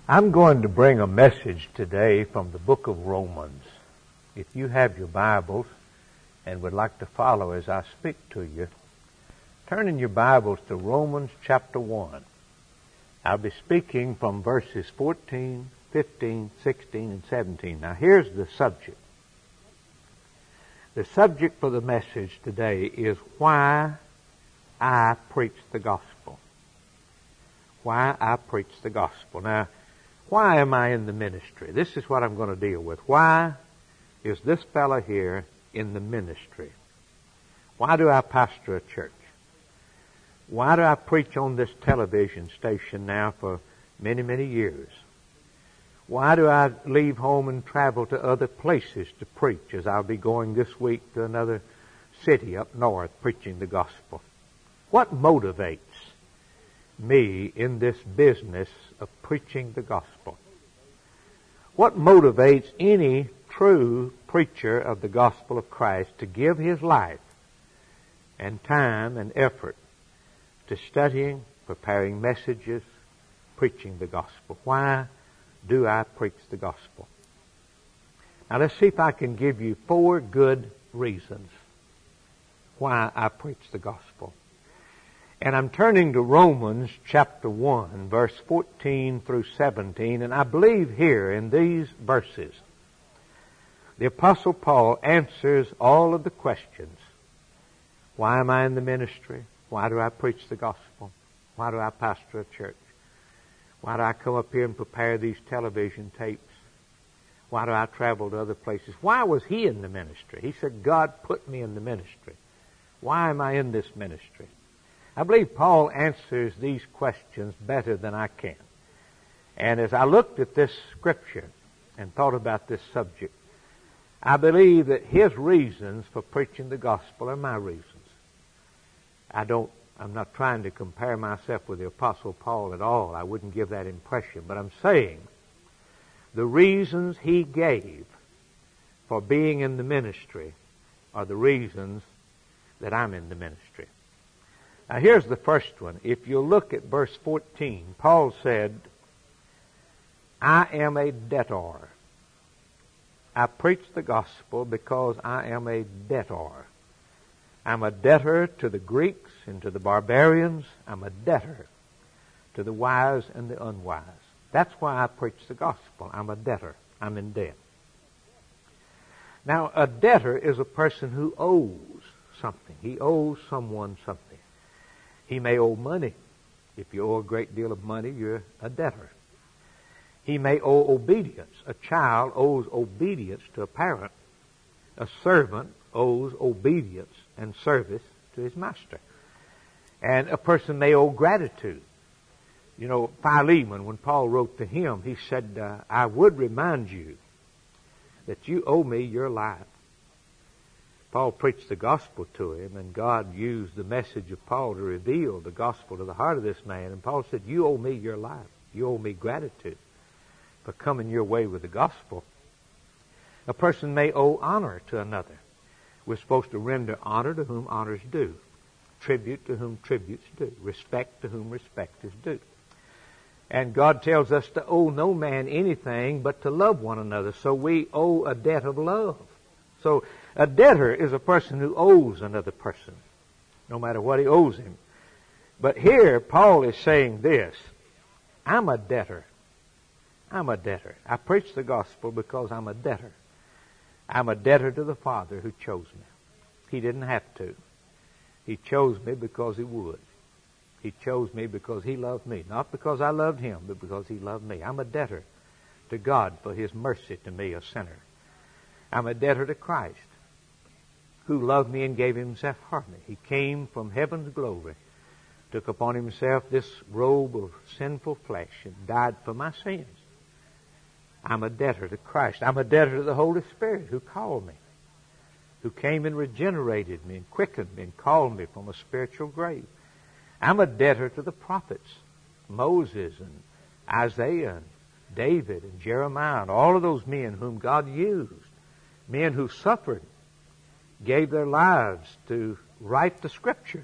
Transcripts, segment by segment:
I'm going to bring a message today from the book of Romans. If you have your Bibles and would like to follow as I speak to you, turn in your Bibles to Romans chapter 1. I'll be speaking from verses 14, 15, 16, and 17. Now here's the subject. The subject for the message today is why I preach the gospel. Why I preach the gospel. Now, why am I in the ministry? This is what I'm going to deal with. Why is this fellow here in the ministry? Why do I pastor a church? Why do I preach on this television station now for many, many years? Why do I leave home and travel to other places to preach, as I'll be going this week to another city up north preaching the gospel? What motivates me in this business of preaching the gospel? What motivates any true preacher of the gospel of Christ to give his life and time and effort to studying, preparing messages, preaching the gospel? Why do I preach the gospel? Now let's see if I can give you 4 good reasons why I preach the gospel. And I'm turning to Romans chapter 1, verse 14 through 17, and I believe here in these verses, the Apostle Paul answers all of the questions. Why am I in the ministry? Why do I preach the gospel? Why do I pastor a church? Why do I come up here and prepare these television tapes? Why do I travel to other places? Why was he in the ministry? He said, God put me in the ministry. Why am I in this ministry? I believe Paul answers these questions better than I can. And as I looked at this scripture and thought about this subject, I believe that his reasons for preaching the gospel are my reasons. I'm not trying to compare myself with the Apostle Paul at all. I wouldn't give that impression. But I'm saying the reasons he gave for being in the ministry are the reasons that I'm in the ministry. Now here's the first one. If you look at verse 14, Paul said, I am a debtor. I preach the gospel because I am a debtor. I'm a debtor to the Greeks and to the barbarians. I'm a debtor to the wise and the unwise. That's why I preach the gospel. I'm a debtor. I'm in debt. Now, a debtor is a person who owes something. He owes someone something. He may owe money. If you owe a great deal of money, you're a debtor. He may owe obedience. A child owes obedience to a parent. A servant owes obedience and service to his master. And a person may owe gratitude. You know, Philemon, when Paul wrote to him, he said, I would remind you that you owe me your life. Paul preached the gospel to him, and God used the message of Paul to reveal the gospel to the heart of this man. And Paul said, you owe me your life. You owe me gratitude for coming your way with the gospel. A person may owe honor to another. We're supposed to render honor to whom honor is due, tribute to whom tribute's due, respect to whom respect is due. And God tells us to owe no man anything but to love one another. So we owe a debt of love. So a debtor is a person who owes another person, no matter what he owes him. But here Paul is saying this, I'm a debtor. I'm a debtor. I preach the gospel because I'm a debtor. I'm a debtor to the Father who chose me. He didn't have to. He chose me because He would. He chose me because He loved me. Not because I loved Him, but because He loved me. I'm a debtor to God for His mercy to me, a sinner. I'm a debtor to Christ, who loved me and gave Himself for me. He came from heaven's glory, took upon Himself this robe of sinful flesh, and died for my sins. I'm a debtor to Christ. I'm a debtor to the Holy Spirit who called me, who came and regenerated me and quickened me and called me from a spiritual grave. I'm a debtor to the prophets, Moses and Isaiah and David and Jeremiah and all of those men whom God used, men who suffered, gave their lives to write the Scriptures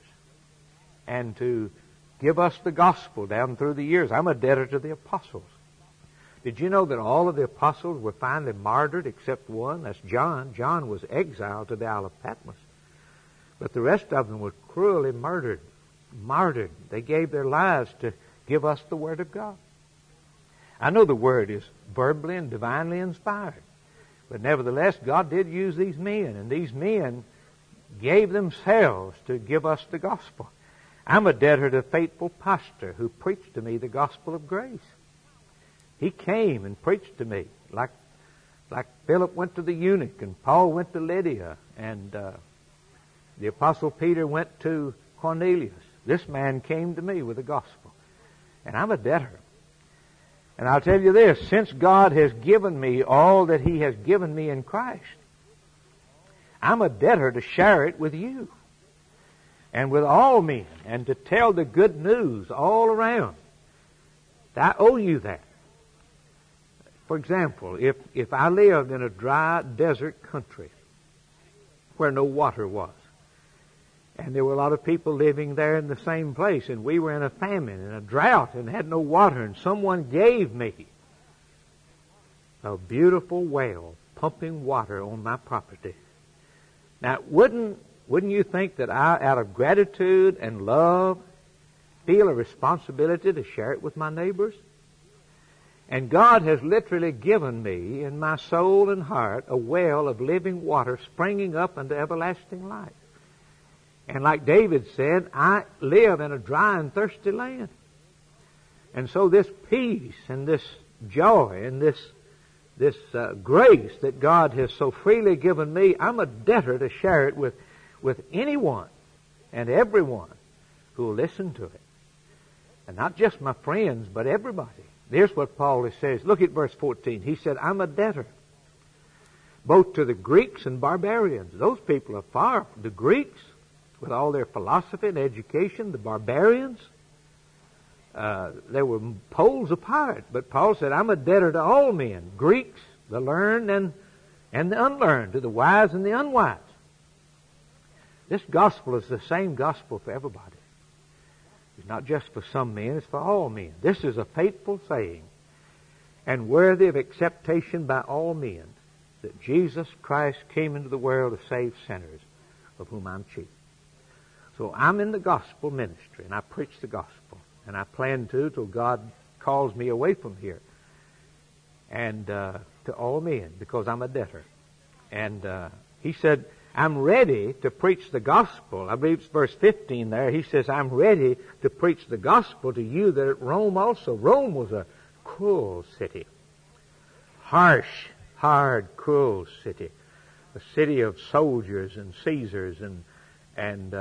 and to give us the gospel down through the years. I'm a debtor to the apostles. Did you know that all of the apostles were finally martyred except one? That's John. John was exiled to the Isle of Patmos. But the rest of them were cruelly murdered, martyred. They gave their lives to give us the Word of God. I know the Word is verbally and divinely inspired. But nevertheless, God did use these men, and these men gave themselves to give us the gospel. I'm a debtor to a faithful pastor who preached to me the gospel of grace. He came and preached to me like Philip went to the eunuch and Paul went to Lydia and the Apostle Peter went to Cornelius. This man came to me with the gospel. And I'm a debtor. And I'll tell you this, since God has given me all that He has given me in Christ, I'm a debtor to share it with you and with all men and to tell the good news all around. I owe you that. For example, if I lived in a dry desert country where no water was, and there were a lot of people living there in the same place, and we were in a famine and a drought and had no water, and someone gave me a beautiful well pumping water on my property. Now, wouldn't you think that I, out of gratitude and love, feel a responsibility to share it with my neighbors? And God has literally given me in my soul and heart a well of living water springing up unto everlasting life. And like David said, I live in a dry and thirsty land. And so this peace and this joy and this grace that God has so freely given me, I'm a debtor to share it with anyone and everyone who will listen to it. And not just my friends, but everybody. Here's what Paul says. Look at verse 14. He said, I'm a debtor both to the Greeks and barbarians. Those people are far. The Greeks, with all their philosophy and education, the barbarians, they were poles apart. But Paul said, I'm a debtor to all men, Greeks, the learned and the unlearned, to the wise and the unwise. This gospel is the same gospel for everybody. It's not just for some men, it's for all men. This is a faithful saying and worthy of acceptation by all men, that Jesus Christ came into the world to save sinners, of whom I'm chief. So I'm in the gospel ministry, and I preach the gospel, and I plan to till God calls me away from here, and to all men, because I'm a debtor. And he said, I'm ready to preach the gospel. I believe it's verse 15 there. He says, I'm ready to preach the gospel to you that at Rome also. Rome was a cruel city. Harsh, hard, cruel city. A city of soldiers and Caesars and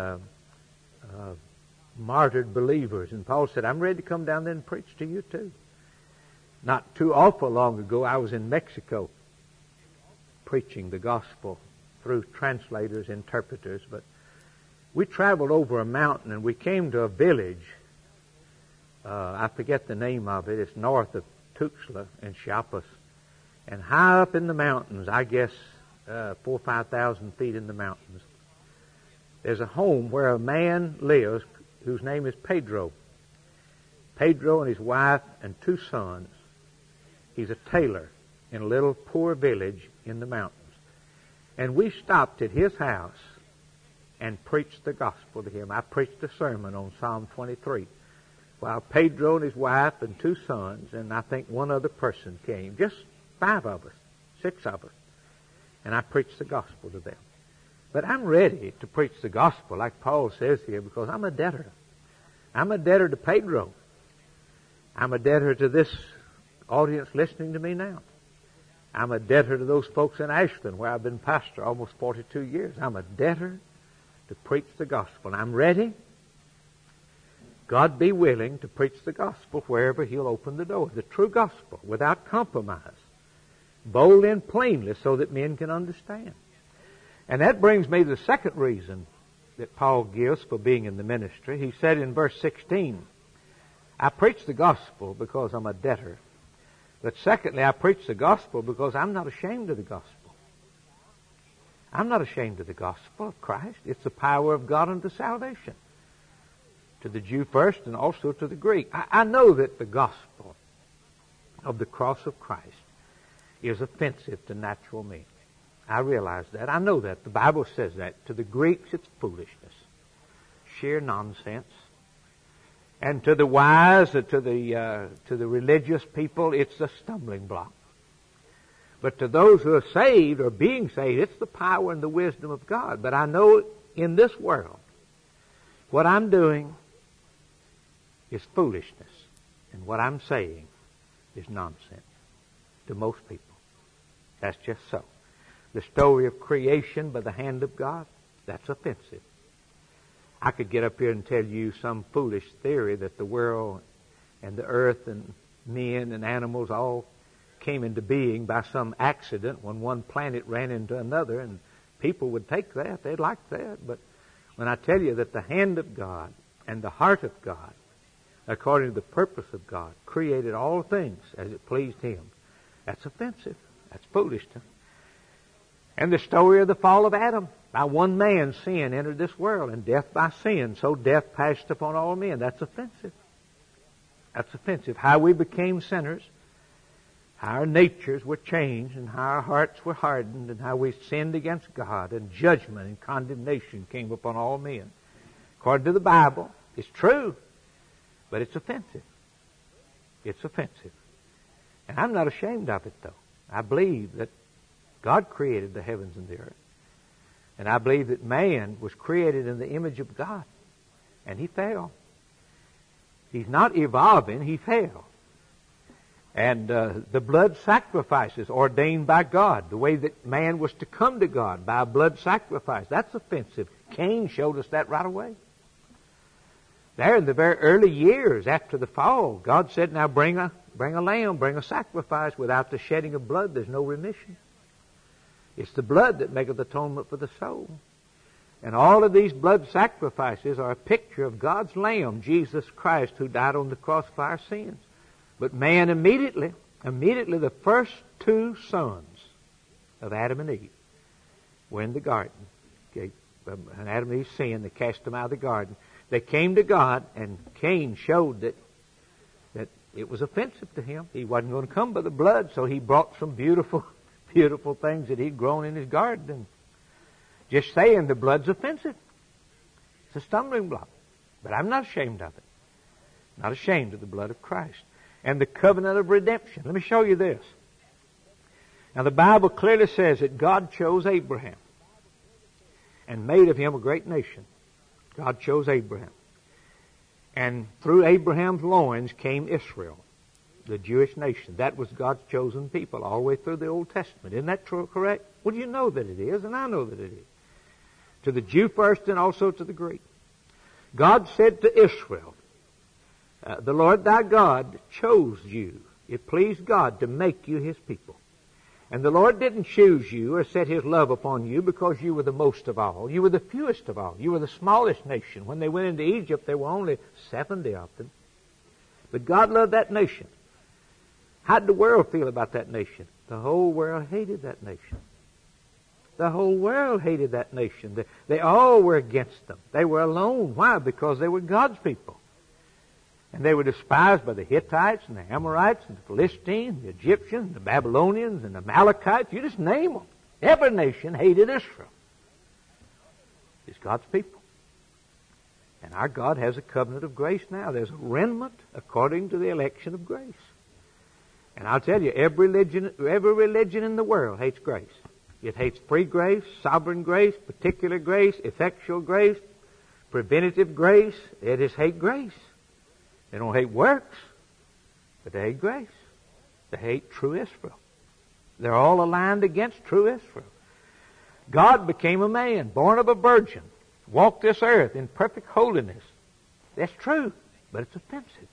martyred believers. And Paul said, I'm ready to come down there and preach to you too. Not too awful long ago, I was in Mexico preaching the gospel through translators, interpreters, but we traveled over a mountain and we came to a village. I forget the name of it. It's north of Tuxtla and Chiapas. And high up in the mountains, I guess 4,000 or 5,000 feet in the mountains, there's a home where a man lives whose name is Pedro. Pedro and his wife and 2 sons. He's a tailor in a little poor village in the mountains. And we stopped at his house and preached the gospel to him. I preached a sermon on Psalm 23 while Pedro and his wife and 2 sons and I think 1 other person came. Just 5 of us, 6 of us. And I preached the gospel to them. But I'm ready to preach the gospel, like Paul says here, because I'm a debtor. I'm a debtor to Pedro. I'm a debtor to this audience listening to me now. I'm a debtor to those folks in Ashland, where I've been pastor almost 42 years. I'm a debtor to preach the gospel. And I'm ready, God be willing, to preach the gospel wherever He'll open the door. The true gospel, without compromise, boldly and plainly, so that men can understand. And that brings me to the second reason that Paul gives for being in the ministry. He said in verse 16, I preach the gospel because I'm a debtor. But secondly, I preach the gospel because I'm not ashamed of the gospel. I'm not ashamed of the gospel of Christ. It's the power of God unto salvation, to the Jew first and also to the Greek. I know that the gospel of the cross of Christ is offensive to natural men. I realize that. I know that. The Bible says that. To the Greeks, it's foolishness. Sheer nonsense. And to the wise, to the religious people, it's a stumbling block. But to those who are saved or being saved, it's the power and the wisdom of God. But I know in this world, what I'm doing is foolishness. And what I'm saying is nonsense to most people. That's just so. The story of creation by the hand of God, that's offensive. I could get up here and tell you some foolish theory that the world and the earth and men and animals all came into being by some accident when one planet ran into another, and people would take that. They'd like that. But when I tell you that the hand of God and the heart of God, according to the purpose of God, created all things as it pleased Him, that's offensive. That's foolish to me. And the story of the fall of Adam. By one man sin entered this world, and death by sin. So death passed upon all men. That's offensive. That's offensive. How we became sinners, how our natures were changed, and how our hearts were hardened, and how we sinned against God, and judgment and condemnation came upon all men. According to the Bible, it's true, but it's offensive. It's offensive. And I'm not ashamed of it, though. I believe that God created the heavens and the earth. And I believe that man was created in the image of God. And he fell. He's not evolving, he fell. And the blood sacrifices ordained by God, the way that man was to come to God by a blood sacrifice, that's offensive. Cain showed us that right away. There in the very early years after the fall, God said, now bring a lamb, bring a sacrifice. Without the shedding of blood, there's no remission. It's the blood that maketh atonement for the soul. And all of these blood sacrifices are a picture of God's Lamb, Jesus Christ, who died on the cross for our sins. But man immediately, the first two sons of Adam and Eve were in the garden. Okay, and Adam and Eve sinned, they cast them out of the garden. They came to God, and Cain showed that it was offensive to him. He wasn't going to come by the blood, so he brought some beautiful things that he'd grown in his garden. And just saying the blood's offensive. It's a stumbling block. But I'm not ashamed of it. Not ashamed of the blood of Christ. And the covenant of redemption. Let me show you this. Now the Bible clearly says that God chose Abraham and made of him a great nation. God chose Abraham. And through Abraham's loins came Israel, the Jewish nation. That was God's chosen people all the way through the Old Testament. Isn't that true, correct? Well, you know that it is, and I know that it is. To the Jew first and also to the Greek. God said to Israel, the Lord thy God chose you. It pleased God to make you His people. And the Lord didn't choose you or set His love upon you because you were the most of all. You were the fewest of all. You were the smallest nation. When they went into Egypt, there were only 70 of them. But God loved that nation. How did the world feel about that nation? The whole world hated that nation. The whole world hated that nation. They all were against them. They were alone. Why? Because they were God's people. And they were despised by the Hittites and the Amorites and the Philistines, the Egyptians, the Babylonians and the Amalekites. You just name them. Every nation hated Israel. It's God's people. And our God has a covenant of grace now. There's a remnant according to the election of grace. And I'll tell you, every religion in the world hates grace. It hates free grace, sovereign grace, particular grace, effectual grace, preventative grace. They just hate grace. They don't hate works, but they hate grace. They hate true Israel. They're all aligned against true Israel. God became a man, born of a virgin, walked this earth in perfect holiness. That's true, but it's offensive.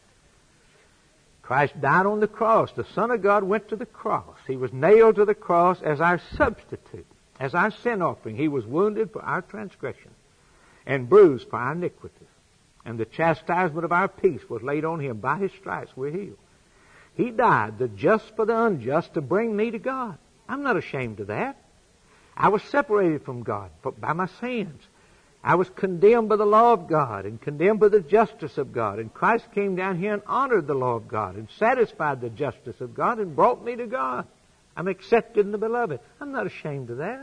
Christ died on the cross. The Son of God went to the cross. He was nailed to the cross as our substitute, as our sin offering. He was wounded for our transgression and bruised for our iniquities. And the chastisement of our peace was laid on Him. By His stripes we're healed. He died, the just for the unjust, to bring me to God. I'm not ashamed of that. I was separated from God by my sins. I was condemned by the law of God and condemned by the justice of God. And Christ came down here and honored the law of God and satisfied the justice of God and brought me to God. I'm accepted in the Beloved. I'm not ashamed of that.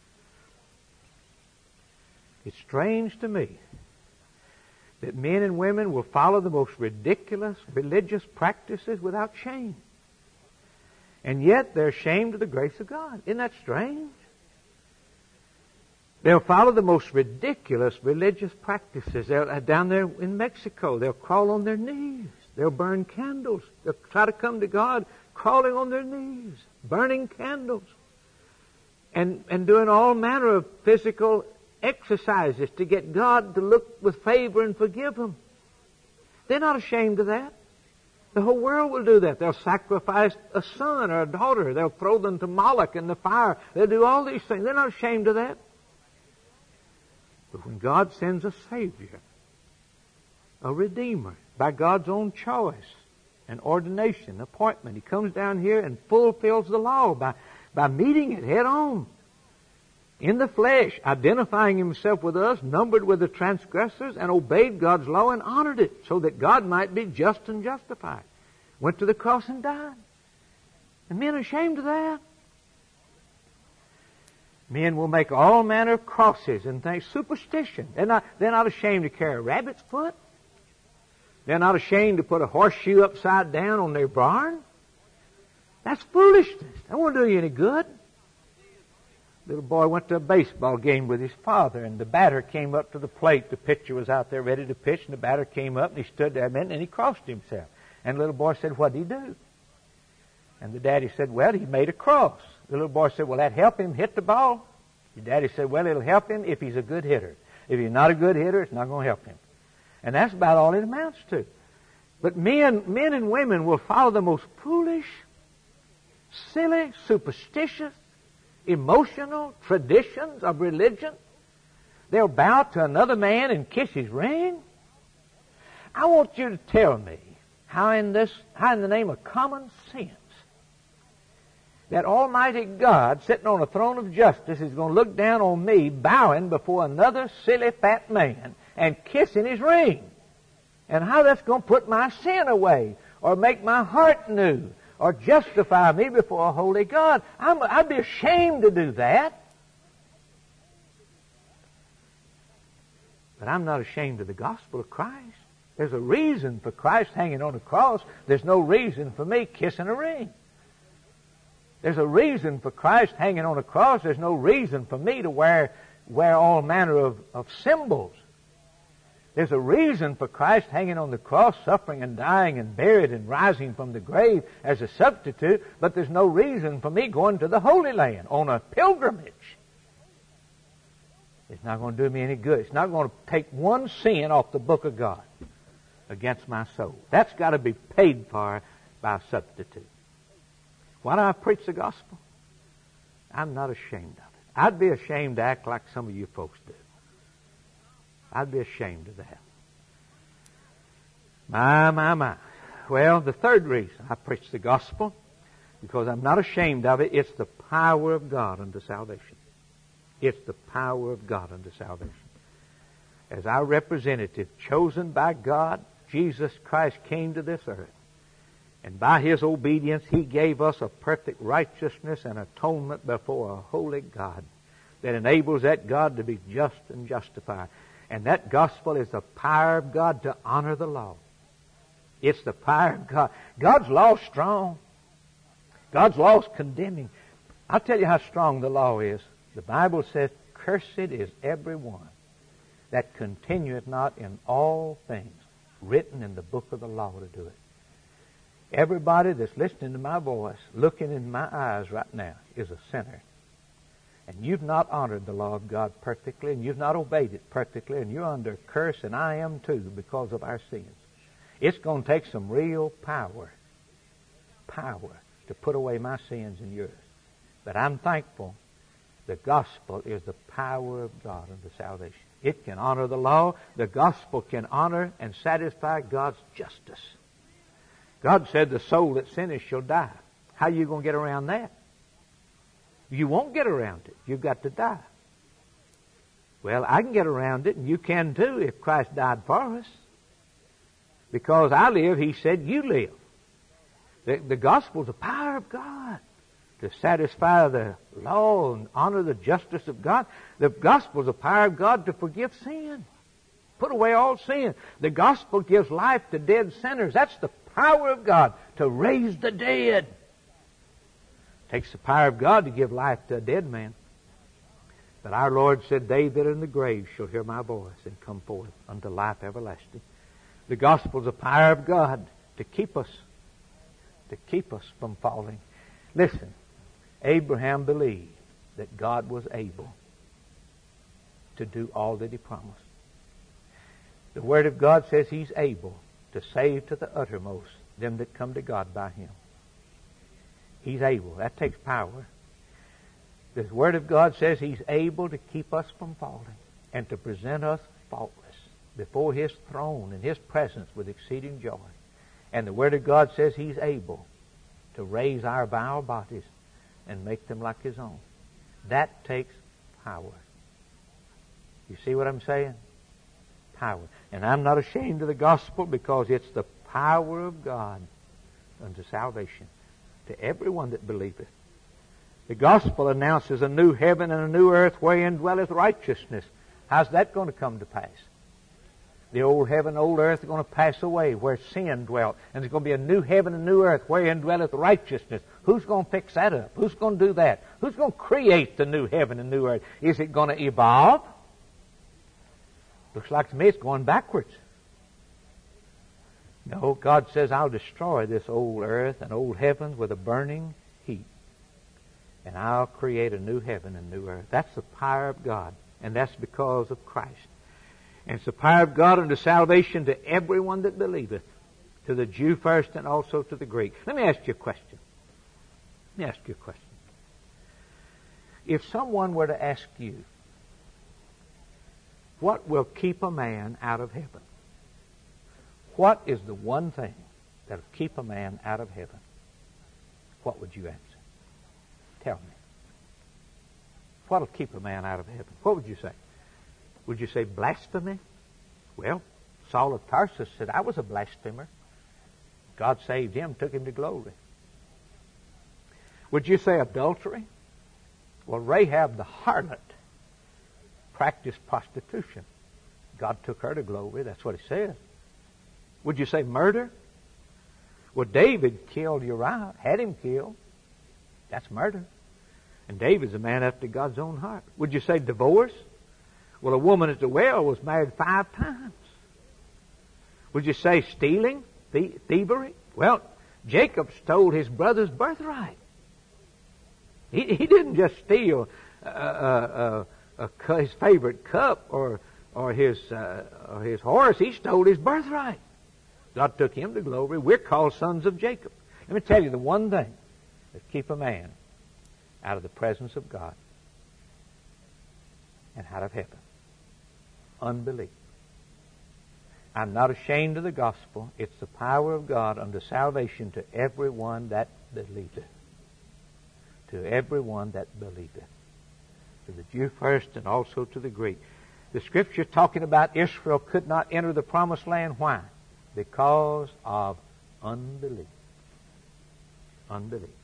It's strange to me that men and women will follow the most ridiculous religious practices without shame. And yet they're ashamed of the grace of God. Isn't that strange? They'll follow the most ridiculous religious practices. Down there in Mexico, they'll crawl on their knees. They'll burn candles. They'll try to come to God crawling on their knees, burning candles, and doing all manner of physical exercises to get God to look with favor and forgive them. They're not ashamed of that. The whole world will do that. They'll sacrifice a son or a daughter. They'll throw them to Moloch in the fire. They'll do all these things. They're not ashamed of that. But when God sends a Savior, a Redeemer, by God's own choice and ordination, appointment, He comes down here and fulfills the law by meeting it head on. In the flesh, identifying Himself with us, numbered with the transgressors, and obeyed God's law and honored it so that God might be just and justified. Went to the cross and died. And men are ashamed of that. Men will make all manner of crosses and things. Superstition. They're not ashamed to carry a rabbit's foot. They're not ashamed to put a horseshoe upside down on their barn. That's foolishness. That won't do you any good. Little boy went to a baseball game with his father, and the batter came up to the plate. The pitcher was out there ready to pitch, and the batter came up, and he stood there a minute, and he crossed himself. And the little boy said, "What did he do?" And the daddy said, "Well, he made a cross." The little boy said, "Will that help him hit the ball?" The daddy said, "Well, it'll help him if he's a good hitter. If he's not a good hitter, it's not going to help him." And that's about all it amounts to. But men and women will follow the most foolish, silly, superstitious, emotional traditions of religion. They'll bow to another man and kiss his ring. I want you to tell me how in the name of common sense that Almighty God sitting on a throne of justice is going to look down on me bowing before another silly fat man and kissing his ring. And how that's going to put my sin away or make my heart new or justify me before a holy God. I'd be ashamed to do that. But I'm not ashamed of the gospel of Christ. There's a reason for Christ hanging on a cross. There's no reason for me kissing a ring. There's a reason for Christ hanging on a cross. There's no reason for me to wear all manner of symbols. There's a reason for Christ hanging on the cross, suffering and dying and buried and rising from the grave as a substitute, but there's no reason for me going to the Holy Land on a pilgrimage. It's not going to do me any good. It's not going to take one sin off the book of God against my soul. That's got to be paid for by a substitute. Why do I preach the gospel? I'm not ashamed of it. I'd be ashamed to act like some of you folks do. I'd be ashamed of that. My. Well, the third reason I preach the gospel, because I'm not ashamed of it, it's the power of God unto salvation. It's the power of God unto salvation. As our representative, chosen by God, Jesus Christ came to this earth. And by His obedience, He gave us a perfect righteousness and atonement before a holy God that enables that God to be just and justified. And that gospel is the power of God to honor the law. It's the power of God. God's law is strong. God's law is condemning. I'll tell you how strong the law is. The Bible says, "Cursed is every one that continueth not in all things written in the book of the law to do it." Everybody that's listening to my voice, looking in my eyes right now, is a sinner. And you've not honored the law of God perfectly, and you've not obeyed it perfectly, and you're under curse, and I am too, because of our sins. It's going to take some real power to put away my sins and yours. But I'm thankful the gospel is the power of God unto salvation. It can honor the law. The gospel can honor and satisfy God's justice. God said the soul that sinneth shall die. How are you going to get around that? You won't get around it. You've got to die. Well, I can get around it, and you can too if Christ died for us. Because I live, He said, you live. The gospel is the power of God to satisfy the law and honor the justice of God. The gospel is the power of God to forgive sin. Put away all sin. The gospel gives life to dead sinners. That's the power of God to raise the dead. It takes the power of God to give life to a dead man. But our Lord said, they that are in the grave shall hear my voice and come forth unto life everlasting. The gospel is the power of God to keep us from falling. Listen, Abraham believed that God was able to do all that He promised. The Word of God says He's able to save to the uttermost them that come to God by Him. He's able. That takes power. The Word of God says He's able to keep us from falling and to present us faultless before His throne in His presence with exceeding joy. And the Word of God says He's able to raise our vile bodies and make them like His own. That takes power. You see what I'm saying? Power. And I'm not ashamed of the gospel because it's the power of God unto salvation to everyone that believeth. The gospel announces a new heaven and a new earth wherein dwelleth righteousness. How's that going to come to pass? The old heaven, old earth are going to pass away where sin dwelt. And there's going to be a new heaven and new earth wherein dwelleth righteousness. Who's going to fix that up? Who's going to do that? Who's going to create the new heaven and new earth? Is it going to evolve? Looks like to me it's going backwards. No, God says, I'll destroy this old earth and old heavens with a burning heat. And I'll create a new heaven and new earth. That's the power of God. And that's because of Christ. And it's the power of God unto salvation to everyone that believeth. To the Jew first and also to the Greek. Let me ask you a question. If someone were to ask you, what will keep a man out of heaven? What is the one thing that will keep a man out of heaven? What would you answer? Tell me. What will keep a man out of heaven? What would you say? Would you say blasphemy? Well, Saul of Tarsus said, I was a blasphemer. God saved him, took him to glory. Would you say adultery? Well, Rahab the harlot practiced prostitution. God took her to glory. That's what it says. Would you say murder? Well, David killed Uriah, had him killed. That's murder. And David's a man after God's own heart. Would you say divorce? Well, a woman at the well was married 5 times. Would you say stealing? Thievery? Well, Jacob stole his brother's birthright. He didn't just steal his favorite cup or his horse. He stole his birthright. God took him to glory. We're called sons of Jacob. Let me tell you the one thing that keep a man out of the presence of God and out of heaven. Unbelief. I'm not ashamed of the gospel. It's the power of God unto salvation to everyone that believeth. To everyone that believeth. To the Jew first and also to the Greek. The Scripture talking about Israel could not enter the promised land. Why? Because of unbelief. Unbelief.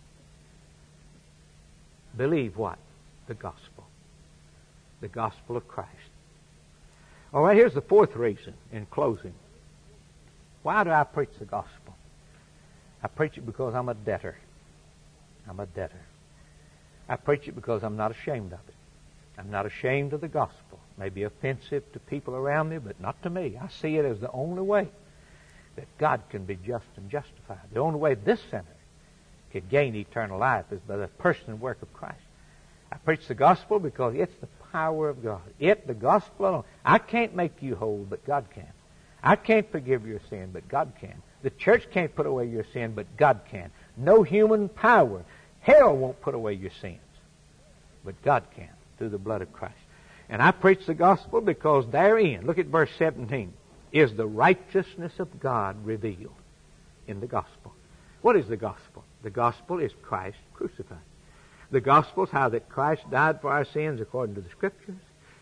Believe what? The gospel. The gospel of Christ. All right, here's the fourth reason in closing. Why do I preach the gospel? I preach it because I'm a debtor. I'm a debtor. I preach it because I'm not ashamed of it. I'm not ashamed of the gospel. It may be offensive to people around me, but not to me. I see it as the only way that God can be just and justified. The only way this sinner can gain eternal life is by the person and work of Christ. I preach the gospel because it's the power of God. The gospel alone. I can't make you whole, but God can. I can't forgive your sin, but God can. The church can't put away your sin, but God can. No human power. Hell won't put away your sins, but God can through the blood of Christ. And I preach the gospel because therein, look at verse 17, is the righteousness of God revealed in the gospel. What is the gospel? The gospel is Christ crucified. The gospel is how that Christ died for our sins according to the Scriptures.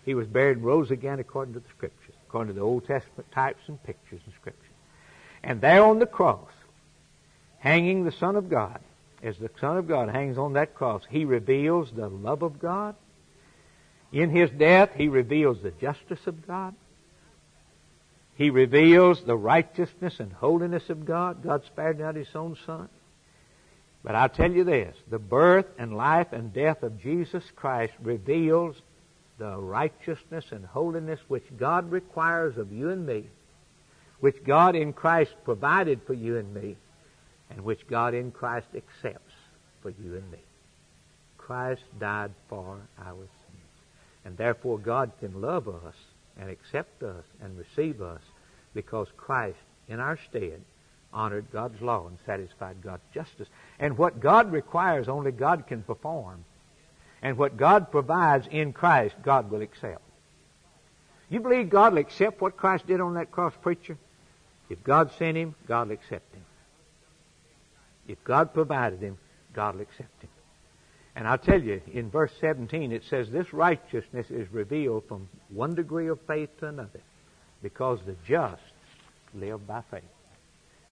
He was buried and rose again according to the Scriptures, according to the Old Testament types and pictures and Scriptures. And there on the cross, hanging the Son of God, as the Son of God hangs on that cross, He reveals the love of God. In His death, He reveals the justice of God. He reveals the righteousness and holiness of God. God spared not His own Son. But I'll tell you this, the birth and life and death of Jesus Christ reveals the righteousness and holiness which God requires of you and me, which God in Christ provided for you and me, and which God in Christ accepts for you and me. Christ died for our sins. And therefore God can love us and accept us and receive us because Christ, in our stead, honored God's law and satisfied God's justice. And what God requires, only God can perform. And what God provides in Christ, God will accept. You believe God will accept what Christ did on that cross, preacher? If God sent Him, God will accept Him. If God provided Him, God will accept Him. And I'll tell you, in verse 17, it says, this righteousness is revealed from one degree of faith to another, because the just live by faith.